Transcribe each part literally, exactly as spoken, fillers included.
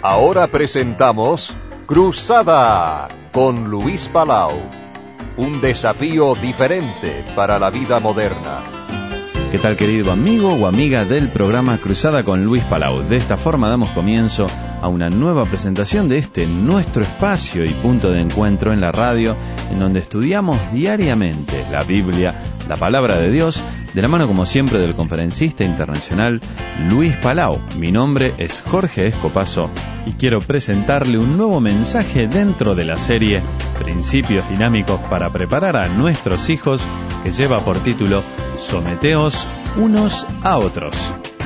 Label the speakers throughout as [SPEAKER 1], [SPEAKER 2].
[SPEAKER 1] Ahora presentamos Cruzada con Luis Palau. Un desafío diferente para la vida moderna.
[SPEAKER 2] ¿Qué tal, querido amigo o amiga del programa Cruzada con Luis Palau? De esta forma damos comienzo a una nueva presentación de este nuestro espacio y punto de encuentro en la radio, en donde estudiamos diariamente la Biblia, la palabra de Dios, de la mano como siempre del conferencista internacional Luis Palau. Mi nombre es Jorge Escopazo y quiero presentarle un nuevo mensaje dentro de la serie Principios Dinámicos para preparar a nuestros hijos, que lleva por título Someteos unos a otros.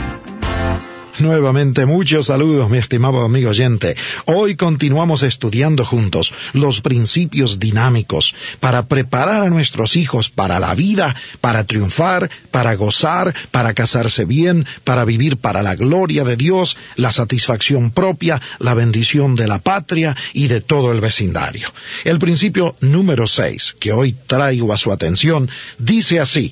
[SPEAKER 3] Nuevamente muchos saludos, mi estimado amigo oyente. Hoy continuamos estudiando juntos los principios dinámicos para preparar a nuestros hijos para la vida, para triunfar, para gozar, para casarse bien, para vivir para la gloria de Dios, la satisfacción propia, la bendición de la patria y de todo el vecindario. El principio número seis, que hoy traigo a su atención, dice así: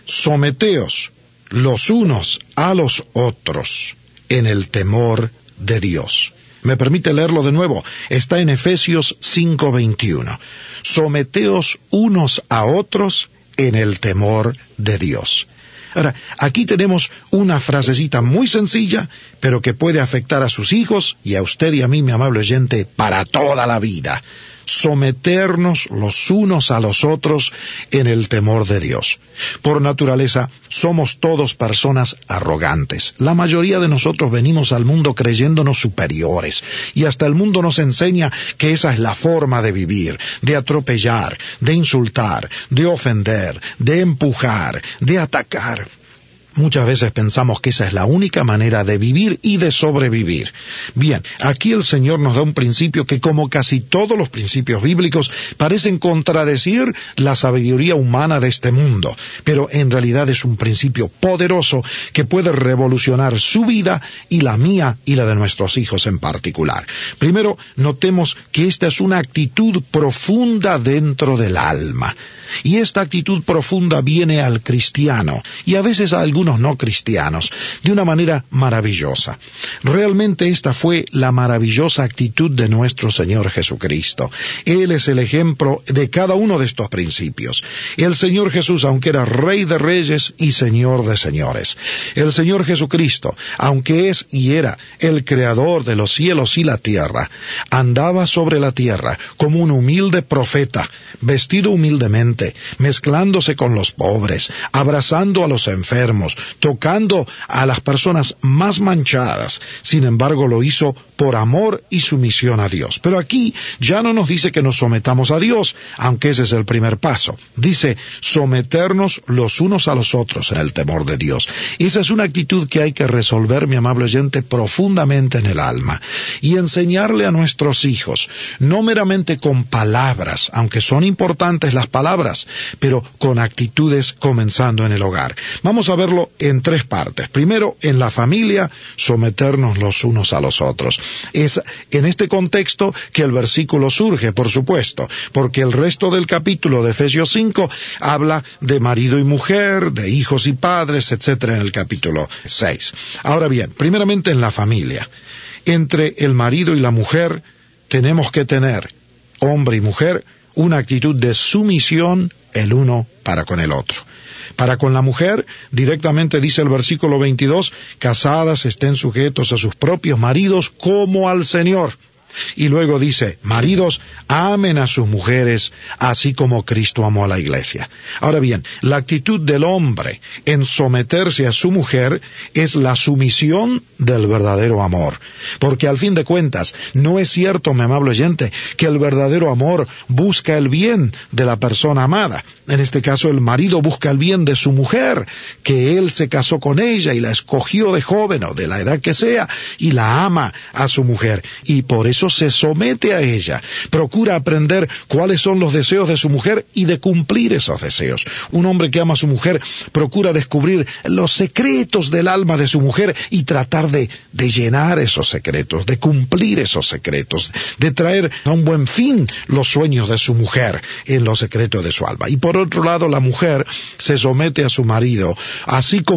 [SPEAKER 3] someteos los unos a los otros en el temor de Dios. ¿Me permite leerlo de nuevo? Está en Efesios cinco veintiuno. Someteos unos a otros en el temor de Dios. Ahora, aquí tenemos una frasecita muy sencilla, pero que puede afectar a sus hijos y a usted y a mí, mi amable oyente, para toda la vida. Someternos los unos a los otros en el temor de Dios. Por naturaleza, somos todos personas arrogantes. La mayoría de nosotros venimos al mundo creyéndonos superiores, y hasta el mundo nos enseña que esa es la forma de vivir, de atropellar, de insultar, de ofender, de empujar, de atacar. Muchas veces pensamos que esa es la única manera de vivir y de sobrevivir. Bien, aquí el Señor nos da un principio que, como casi todos los principios bíblicos, parecen contradecir la sabiduría humana de este mundo, pero en realidad es un principio poderoso que puede revolucionar su vida y la mía y la de nuestros hijos en particular. Primero, notemos que esta es una actitud profunda dentro del alma. Y esta actitud profunda viene al cristiano, y a veces a algunos no cristianos, de una manera maravillosa. Realmente esta fue la maravillosa actitud de nuestro Señor Jesucristo. Él es el ejemplo de cada uno de estos principios. El Señor Jesús, aunque era Rey de Reyes y Señor de Señores. El Señor Jesucristo, aunque es y era el Creador de los cielos y la tierra, andaba sobre la tierra como un humilde profeta, vestido humildemente, mezclándose con los pobres, abrazando a los enfermos, tocando a las personas más manchadas. Sin embargo, lo hizo por amor y sumisión a Dios. Pero aquí ya no nos dice que nos sometamos a Dios, aunque ese es el primer paso. Dice someternos los unos a los otros en el temor de Dios. Esa es una actitud que hay que resolver, mi amable oyente, profundamente en el alma, y enseñarle a nuestros hijos, no meramente con palabras, aunque son importantes las palabras, pero con actitudes, comenzando en el hogar. Vamos a verlo en tres partes. Primero, en la familia, someternos los unos a los otros. Es en este contexto que el versículo surge, por supuesto, porque el resto del capítulo de Efesios cinco habla de marido y mujer, de hijos y padres, etcétera, en el capítulo seis. Ahora bien, primeramente en la familia. Entre el marido y la mujer tenemos que tener, hombre y mujer, una actitud de sumisión el uno para con el otro. Para con la mujer, directamente dice el versículo veintidós, casadas estén sujetos a sus propios maridos como al Señor. Y luego dice, maridos, amen a sus mujeres, así como Cristo amó a la iglesia. Ahora bien, la actitud del hombre en someterse a su mujer es la sumisión del verdadero amor. Porque al fin de cuentas, no es cierto, mi amable oyente, que el verdadero amor busca el bien de la persona amada. En este caso, el marido busca el bien de su mujer, que él se casó con ella y la escogió de joven o de la edad que sea, y la ama a su mujer. Y por eso se somete a ella, procura aprender cuáles son los deseos de su mujer y de cumplir esos deseos. Un hombre que ama a su mujer procura descubrir los secretos del alma de su mujer y tratar de, de llenar esos secretos, de cumplir esos secretos, de traer a un buen fin los sueños de su mujer en los secretos de su alma. Y por otro lado, la mujer se somete a su marido, así como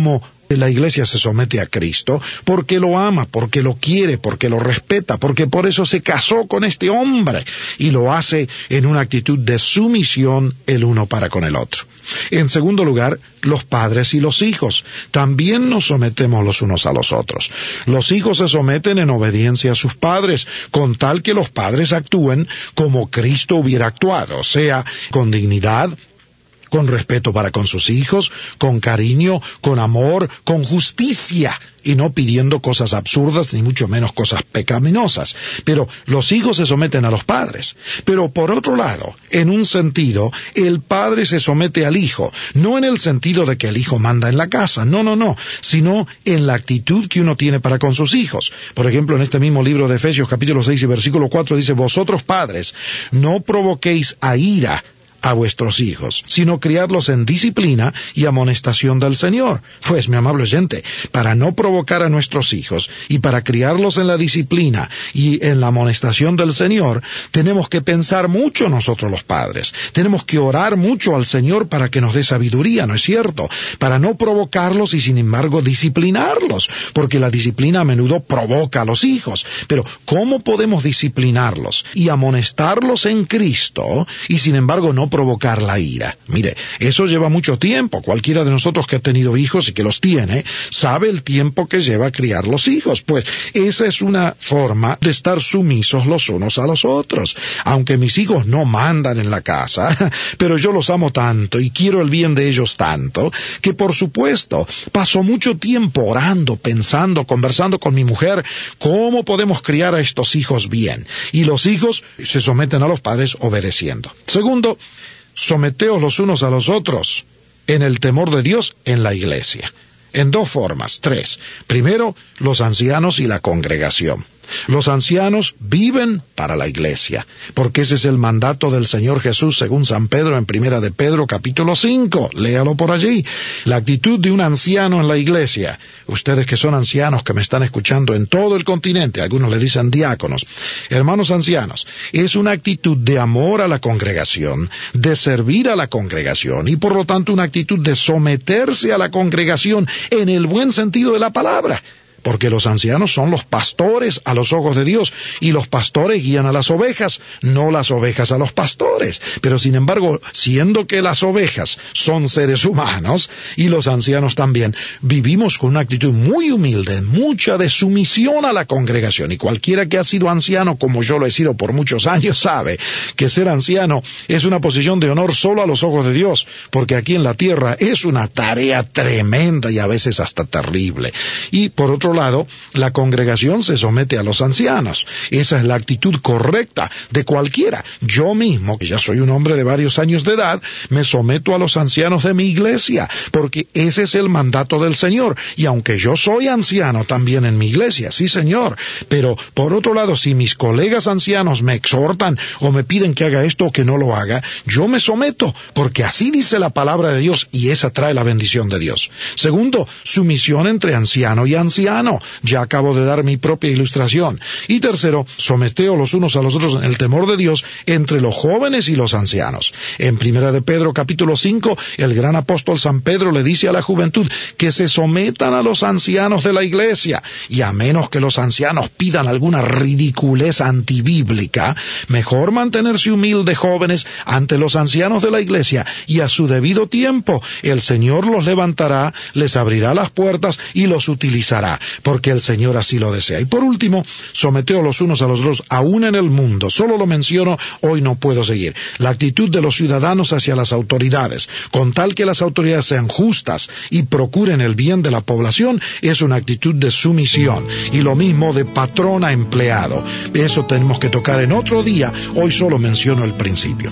[SPEAKER 3] La iglesia se somete a Cristo porque lo ama, porque lo quiere, porque lo respeta, porque por eso se casó con este hombre y lo hace en una actitud de sumisión el uno para con el otro. En segundo lugar, los padres y los hijos. También nos sometemos los unos a los otros. Los hijos se someten en obediencia a sus padres, con tal que los padres actúen como Cristo hubiera actuado, o sea, con dignidad, con respeto para con sus hijos, con cariño, con amor, con justicia, y no pidiendo cosas absurdas, ni mucho menos cosas pecaminosas. Pero los hijos se someten a los padres. Pero por otro lado, en un sentido, el padre se somete al hijo, no en el sentido de que el hijo manda en la casa, no, no, no, sino en la actitud que uno tiene para con sus hijos. Por ejemplo, en este mismo libro de Efesios, capítulo seis y versículo cuatro, dice: vosotros padres, no provoquéis a ira a vuestros hijos, sino criadlos en disciplina y amonestación del Señor. Pues, mi amable oyente, para no provocar a nuestros hijos y para criarlos en la disciplina y en la amonestación del Señor, tenemos que pensar mucho nosotros los padres. Tenemos que orar mucho al Señor para que nos dé sabiduría, ¿no es cierto? Para no provocarlos y sin embargo disciplinarlos, porque la disciplina a menudo provoca a los hijos. Pero, ¿cómo podemos disciplinarlos y amonestarlos en Cristo y sin embargo no provocar la ira? Mire, eso lleva mucho tiempo. Cualquiera de nosotros que ha tenido hijos y que los tiene, sabe el tiempo que lleva criar los hijos. Pues esa es una forma de estar sumisos los unos a los otros. Aunque mis hijos no mandan en la casa, pero yo los amo tanto y quiero el bien de ellos tanto, que por supuesto paso mucho tiempo orando, pensando, conversando con mi mujer, cómo podemos criar a estos hijos bien. Y los hijos se someten a los padres obedeciendo. Segundo, someteos los unos a los otros en el temor de Dios en la iglesia. En dos formas, tres. Primero, los ancianos y la congregación. Los ancianos viven para la iglesia, porque ese es el mandato del Señor Jesús según San Pedro en Primera de Pedro capítulo cinco, léalo por allí. La actitud de un anciano en la iglesia, ustedes que son ancianos que me están escuchando en todo el continente, algunos le dicen diáconos, hermanos ancianos, es una actitud de amor a la congregación, de servir a la congregación y por lo tanto una actitud de someterse a la congregación en el buen sentido de la palabra. Porque los ancianos son los pastores a los ojos de Dios, y los pastores guían a las ovejas, no las ovejas a los pastores. Pero sin embargo, siendo que las ovejas son seres humanos, y los ancianos también, vivimos con una actitud muy humilde, mucha de sumisión a la congregación. Y cualquiera que ha sido anciano, como yo lo he sido por muchos años, sabe que ser anciano es una posición de honor solo a los ojos de Dios, porque aquí en la tierra es una tarea tremenda y a veces hasta terrible. Y por otro lado, la congregación se somete a los ancianos. Esa es la actitud correcta de cualquiera. Yo mismo, que ya soy un hombre de varios años de edad, me someto a los ancianos de mi iglesia, porque ese es el mandato del Señor. Y aunque yo soy anciano también en mi iglesia, sí señor, pero por otro lado, si mis colegas ancianos me exhortan o me piden que haga esto o que no lo haga, yo me someto, porque así dice la palabra de Dios y esa trae la bendición de Dios. Segundo, sumisión entre anciano y anciano. Ya acabo de dar mi propia ilustración. Y tercero, someteos los unos a los otros en el temor de Dios entre los jóvenes y los ancianos. En Primera de Pedro capítulo cinco, el gran apóstol San Pedro le dice a la juventud que se sometan a los ancianos de la iglesia, y a menos que los ancianos pidan alguna ridiculez antibíblica, mejor mantenerse humilde jóvenes ante los ancianos de la iglesia, y a su debido tiempo el Señor los levantará, les abrirá las puertas y los utilizará, porque el Señor así lo desea. Y por último, someteos los unos a los otros aún en el mundo. Solo lo menciono, hoy no puedo seguir. La actitud de los ciudadanos hacia las autoridades, con tal que las autoridades sean justas y procuren el bien de la población, es una actitud de sumisión. Y lo mismo de patrón a empleado. Eso tenemos que tocar en otro día. Hoy solo menciono el principio.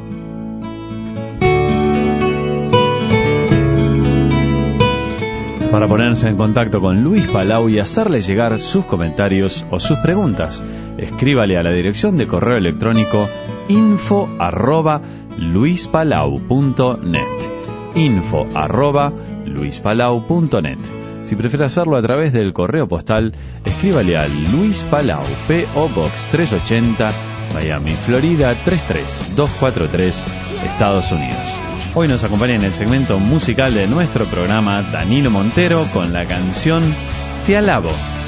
[SPEAKER 2] Para ponerse en contacto con Luis Palau y hacerle llegar sus comentarios o sus preguntas, escríbale a la dirección de correo electrónico info arroba luispalau punto net, info arroba luispalau punto net. Si prefiere hacerlo a través del correo postal, escríbale a Luis Palau, P O Box trescientos ochenta, Miami, Florida tres tres dos cuatro tres, Estados Unidos. Hoy nos acompaña en el segmento musical de nuestro programa Danilo Montero con la canción Te Alabo.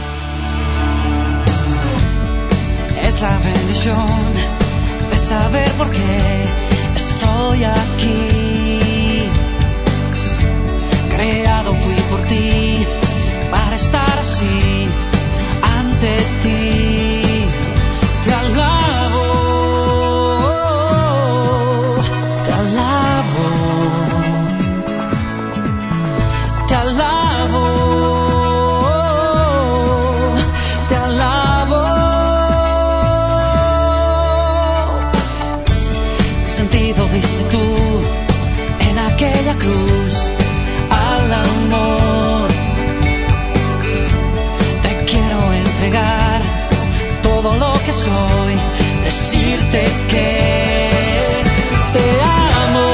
[SPEAKER 4] Es la bendición de saber por qué estoy aquí. Creado fui por ti para estar así ante ti. Te alabo, te alabo, te alabo, te alabo. Sentido diste tú en aquella cruz al amor. Te quiero entregar todo lo que soy, decirte que te amo,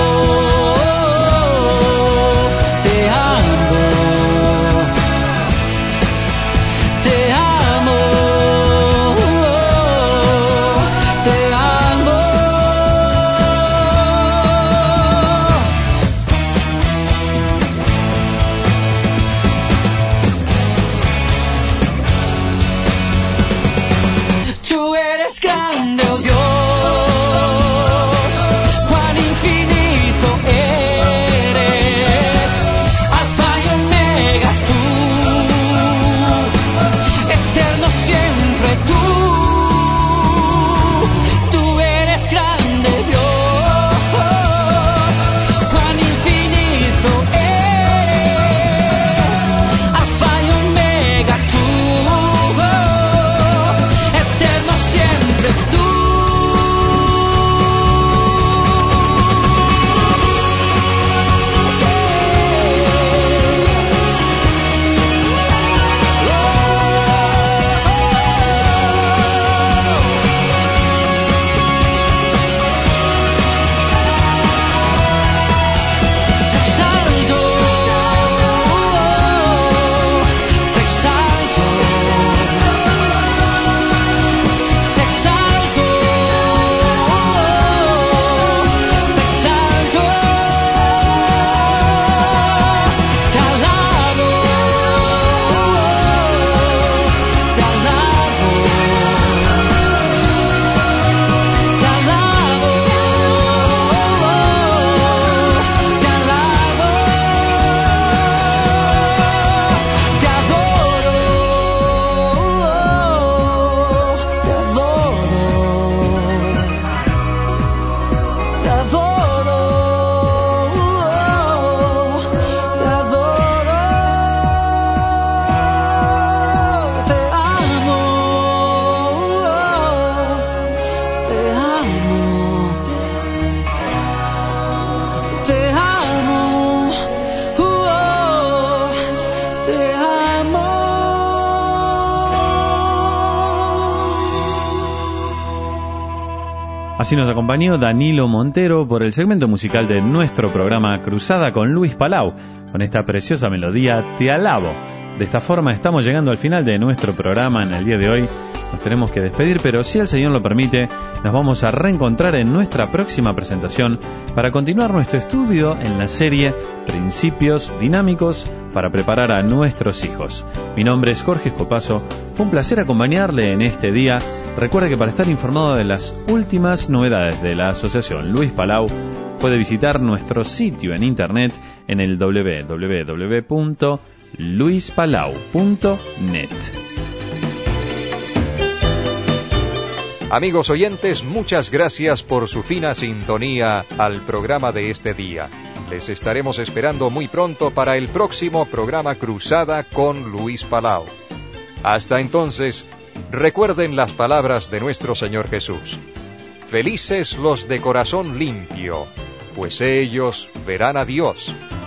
[SPEAKER 4] te amo, te amo, te amo. Tú eres grande, oh Dios, cuán infinito eres, Alfa y Omega tú, eterno siempre tú. Tú eres grande, Dios, cuán infinito eres, Alfa y Omega tú, eterno siempre tú. Te exalto, te exalto, te exalto, te exalto, te alabo, te alabo, te alabo, te alabo, te adoro, te adoro, te adoro, te adoro, te amo, te amo, te amo, oh, te amo.
[SPEAKER 2] Así nos acompañó Danilo Montero por el segmento musical de nuestro programa Cruzada con Luis Palau, con esta preciosa melodía Te Alabo. De esta forma estamos llegando al final de nuestro programa en el día de hoy. Nos tenemos que despedir, pero si el Señor lo permite, nos vamos a reencontrar en nuestra próxima presentación para continuar nuestro estudio en la serie Principios Dinámicos para preparar a nuestros hijos. Mi nombre es Jorge Escopazo, fue un placer acompañarle en este día. Recuerde que para estar informado de las últimas novedades de la Asociación Luis Palau, puede visitar nuestro sitio en internet en el doble u doble u doble u punto luis palau punto net.
[SPEAKER 1] Amigos oyentes, muchas gracias por su fina sintonía al programa de este día. Les estaremos esperando muy pronto para el próximo programa Cruzada con Luis Palau. Hasta entonces, recuerden las palabras de nuestro Señor Jesús. Felices los de corazón limpio, pues ellos verán a Dios.